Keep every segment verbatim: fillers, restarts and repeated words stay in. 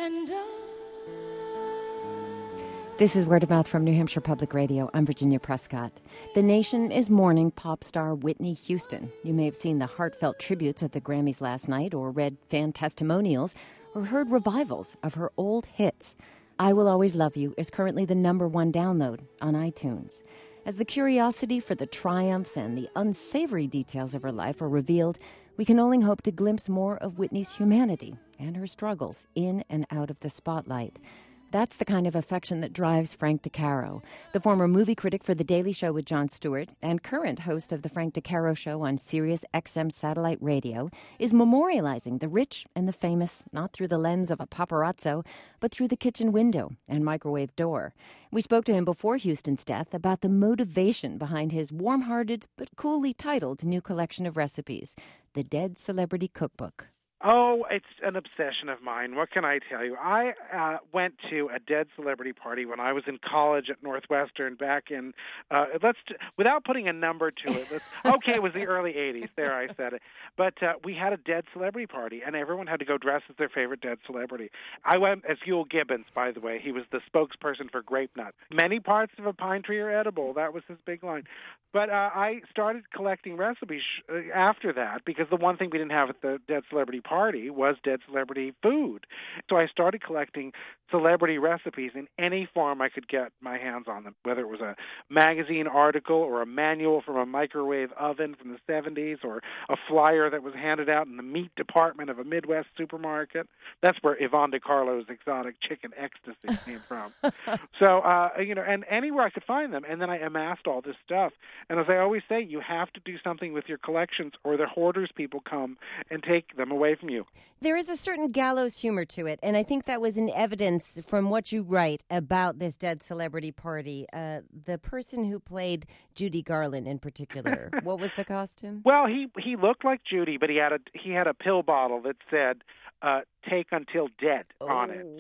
And I... This is Word of Mouth from New Hampshire Public Radio. I'm Virginia Prescott. The nation is mourning pop star Whitney Houston. You may have seen the heartfelt tributes at the Grammys last night, or read fan testimonials, or heard revivals of her old hits. I Will Always Love You is currently the number one download on iTunes. As the curiosity for the triumphs and the unsavory details of her life are revealed, we can only hope to glimpse more of Whitney's humanity and her struggles in and out of the spotlight. That's the kind of affection that drives Frank DeCaro. The former movie critic for The Daily Show with Jon Stewart and current host of The Frank DeCaro Show on Sirius X M satellite radio is memorializing the rich and the famous, not through the lens of a paparazzo, but through the kitchen window and microwave door. We spoke to him before Houston's death about the motivation behind his warm-hearted but coolly titled new collection of recipes, The Dead Celebrity Cookbook. Oh, it's an obsession of mine. What can I tell you? I uh, went to a dead celebrity party when I was in college at Northwestern back in, uh, let's without putting a number to it. Let's, okay, it was the early eighties. There, I said it. But uh, we had a dead celebrity party, and everyone had to go dress as their favorite dead celebrity. I went as Huell Gibbons, by the way. He was the spokesperson for Grape Nut. Many parts of a pine tree are edible. That was his big line. But uh, I started collecting recipes sh- after that because the one thing we didn't have at the dead celebrity party was dead celebrity food. So I started collecting celebrity recipes in any form I could get my hands on them, whether it was a magazine article or a manual from a microwave oven from the seventies or a flyer that was handed out in the meat department of a Midwest supermarket. That's where Yvonne DiCarlo's exotic chicken ecstasy came from. So, uh, you know, and anywhere I could find them. And then I amassed all this stuff. And as I always say, you have to do something with your collections or the hoarders people come and take them away from you. There is a certain gallows humor to it, and I think that was in evidence from what you write about this dead celebrity party. Uh, the person who played Judy Garland in particular, what was the costume? Well, he he looked like Judy, but he had a he had a pill bottle that said uh, "Take Until Dead" oh. on it.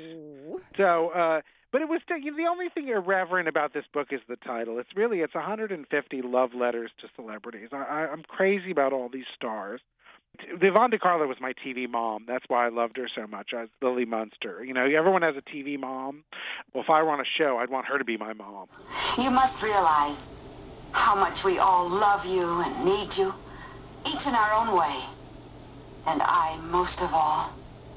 So. Uh, But it was the only thing irreverent about this book is the title. It's really it's one hundred fifty love letters to celebrities. I, I'm crazy about all these stars. Yvonne DiCarlo was my T V mom. That's why I loved her so much. I was Lily Munster. You know, everyone has a T V mom. Well, if I were on a show, I'd want her to be my mom. You must realize how much we all love you and need you, each in our own way. And I, most of all.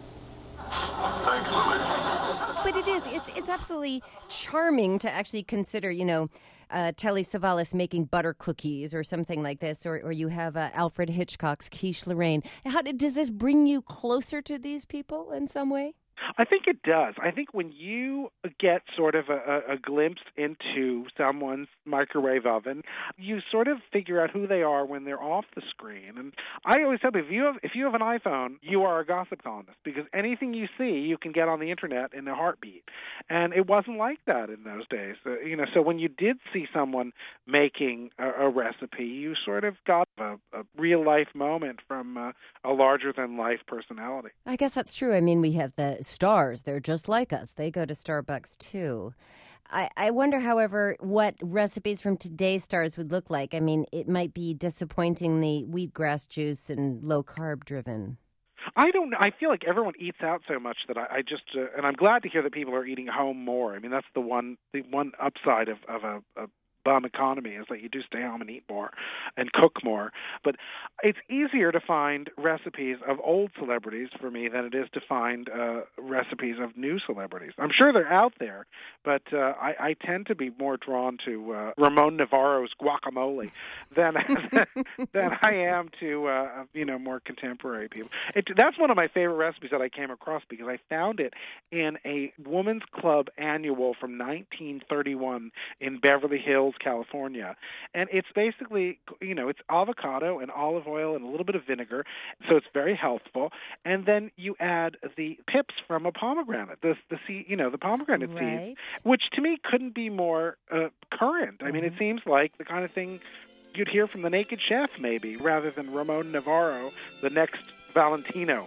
Thank you, Lily. But it is, it's it's absolutely charming to actually consider, you know, uh, Telly Savalas making butter cookies or something like this, or, or you have uh, Alfred Hitchcock's Quiche Lorraine. How did, does this bring you closer to these people in some way? I think it does. I think when you get sort of a, a glimpse into someone's microwave oven, you sort of figure out who they are when they're off the screen. And I always tell people, if you have if you have an iPhone, you are a gossip columnist because anything you see, you can get on the internet in a heartbeat. And it wasn't like that in those days. Uh, you know, so when you did see someone making a, a recipe, you sort of got a, a real life moment from uh, a larger than life personality. I guess that's true. I mean, we have the stars. They're just like us. They go to Starbucks, too. I, I wonder, however, what recipes from today's stars would look like. I mean, it might be disappointingly wheatgrass juice and low-carb driven. I don't know. I feel like everyone eats out so much that I, I just, uh, and I'm glad to hear that people are eating home more. I mean, that's the one the one upside of, of a, a bum economy is that you do stay home and eat more and cook more. But it's easier to find recipes of old celebrities for me than it is to find uh, recipes of new celebrities. I'm sure they're out there, but uh, I, I tend to be more drawn to uh, Ramon Navarro's guacamole than than I am to uh, you know more contemporary people. It, that's one of my favorite recipes that I came across because I found it in a Women's Club annual from nineteen thirty-one in Beverly Hills, California. And it's basically, you know, it's avocado and olive oil and a little bit of vinegar, so it's very healthful. And then you add the pips from a pomegranate, the the seed, you know, the pomegranate right. seeds, which to me couldn't be more uh, current. I mm-hmm. mean, it seems like the kind of thing you'd hear from the Naked Chef, maybe, rather than Ramon Navarro, the next Valentino.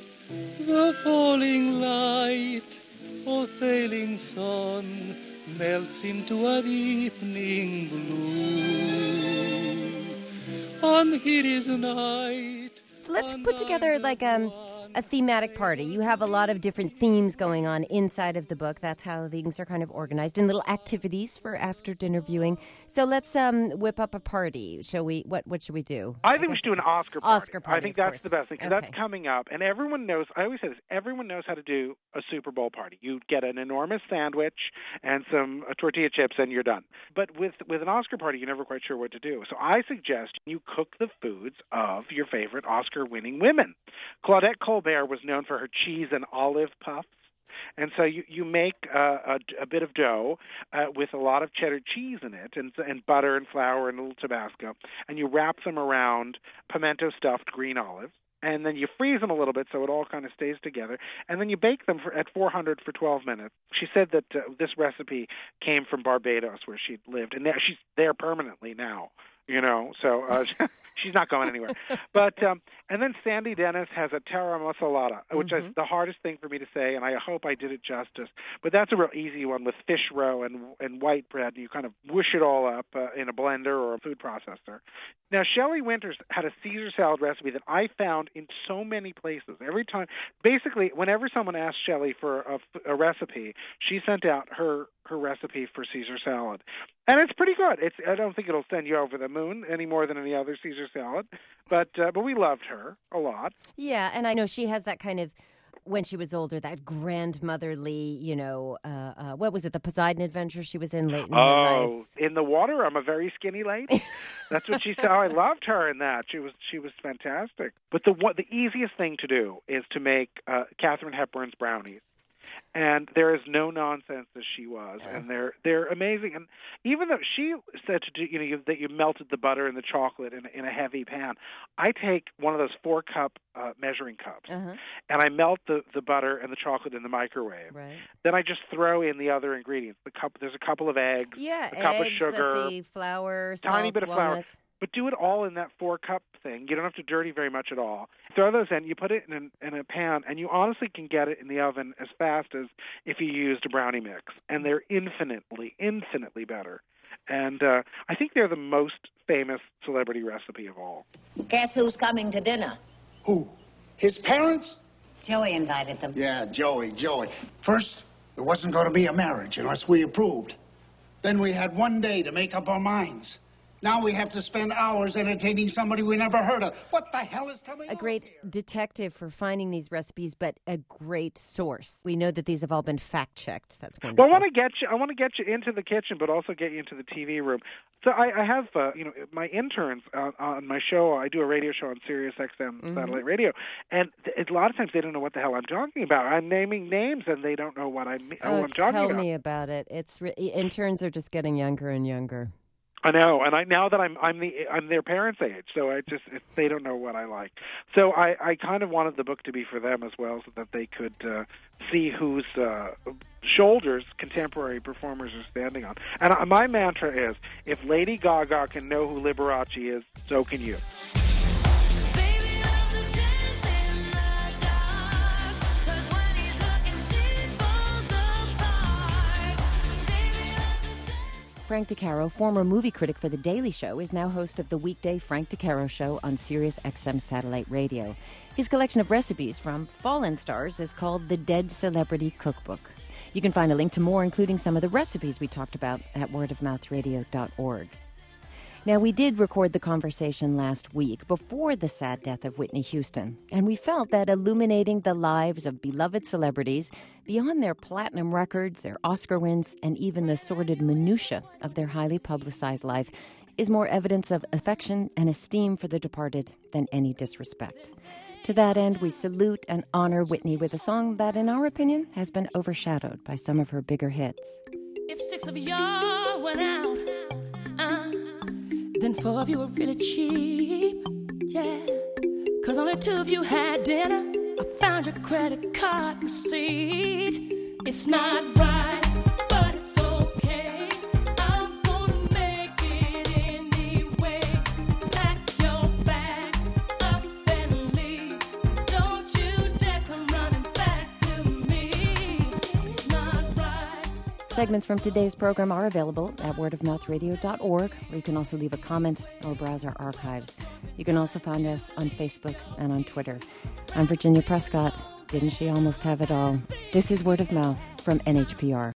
The falling light or failing sun melts into an evening blue. On here is a night. Let's put together like um a thematic party. You have a lot of different themes going on inside of the book. That's how things are kind of organized, and little activities for after-dinner viewing. So let's um, whip up a party. Shall we? What What should we do? I think I we should do an Oscar party. Oscar party, I think of that's course. the best thing, because Okay. that's coming up. And everyone knows, I always say this, everyone knows how to do a Super Bowl party. You get an enormous sandwich and some uh, tortilla chips, and you're done. But with, with an Oscar party, you're never quite sure what to do. So I suggest you cook the foods of your favorite Oscar-winning women. Claudette Colbert was known for her cheese and olive puffs. And so you, you make uh, a, a bit of dough uh, with a lot of cheddar cheese in it, and, and butter and flour and a little Tabasco, and you wrap them around pimento-stuffed green olives, and then you freeze them a little bit so it all kind of stays together, and then you bake them for, at four hundred for twelve minutes. She said that uh, this recipe came from Barbados, where she lived, and there, she's there permanently now, you know, so... Uh, she's not going anywhere. But um, and then Sandy Dennis has a terra masalata, which mm-hmm. is the hardest thing for me to say, and I hope I did it justice. But that's a real easy one with fish roe and and white bread. You kind of whoosh it all up uh, in a blender or a food processor. Now, Shelley Winters had a Caesar salad recipe that I found in so many places. Every time, basically, whenever someone asked Shelley for a, a recipe, she sent out her her recipe for Caesar salad. And it's pretty good. It's I don't think it'll send you over the moon any more than any other Caesar salad, but uh, but we loved her a lot. Yeah, and I know she has that kind of, when she was older, that grandmotherly, you know, uh, uh, what was it, the Poseidon Adventure she was in late in oh, her life? In the water, I'm a very skinny lady. That's what she said. Oh, I loved her in that. She was she was fantastic. But the what, the easiest thing to do is to make uh, Katharine Hepburn's brownies. And they're as no nonsense as she was, yeah. and they're they're amazing. And even though she said to do, you know, you, that you melted the butter and the chocolate in, in a heavy pan, I take one of those four cup uh, measuring cups, uh-huh. and I melt the, the butter and the chocolate in the microwave. Right. Then I just throw in the other ingredients. The cup, there's a couple of eggs, yeah, a cup eggs, of sugar, let's see, flour, salt, tiny bit of walnuts. flour. But do it all in that four-cup thing. You don't have to dirty very much at all. Throw those in. You put it in, an, in a pan, and you honestly can get it in the oven as fast as if you used a brownie mix. And they're infinitely, infinitely better. And uh, I think they're the most famous celebrity recipe of all. Guess who's coming to dinner? Who? His parents? Joey invited them. Yeah, Joey, Joey. First, there wasn't going to be a marriage unless we approved. Then we had one day to make up our minds. Now we have to spend hours entertaining somebody we never heard of. What the hell is coming on? A great detective for finding these recipes, but a great source. We know that these have all been fact-checked. That's wonderful. Well, I want to get you. I want to get you into the kitchen, but also get you into the T V room. So I, I have, uh, you know, my interns uh, on my show. I do a radio show on Sirius X M mm-hmm. satellite radio, and th- a lot of times they don't know what the hell I'm talking about. I'm naming names, and they don't know what I'm, oh, what I'm talking tell about. Tell me about it. It's re- interns are just getting younger and younger. I know, and I now that I'm I'm the I'm their parents' age, so I just it, they don't know what I like. So I, I kind of wanted the book to be for them as well, so that they could uh, see whose uh, shoulders contemporary performers are standing on. And uh, my mantra is: if Lady Gaga can know who Liberace is, so can you. Frank DeCaro, former movie critic for The Daily Show, is now host of the weekday Frank DeCaro Show on Sirius X M satellite radio. His collection of recipes from fallen stars is called The Dead Celebrity Cookbook. You can find a link to more, including some of the recipes we talked about, at word of mouth radio dot org. Now, we did record the conversation last week before the sad death of Whitney Houston, and we felt that illuminating the lives of beloved celebrities beyond their platinum records, their Oscar wins, and even the sordid minutiae of their highly publicized life is more evidence of affection and esteem for the departed than any disrespect. To that end, we salute and honor Whitney with a song that, in our opinion, has been overshadowed by some of her bigger hits. If six of y'all went out, uh, then four of you were really cheap, yeah. Cause only two of you had dinner. I found your credit card receipt. It's not right, but it's okay. I'm gonna make it anyway. Pack your bag up and leave. Don't you dare come running back to me. It's not right. Segments from today's program are available at word of mouth radio dot org, where you can also leave a comment or browse our archives. You can also find us on Facebook and on Twitter. I'm Virginia Prescott. Didn't she almost have it all? This is Word of Mouth from N H P R.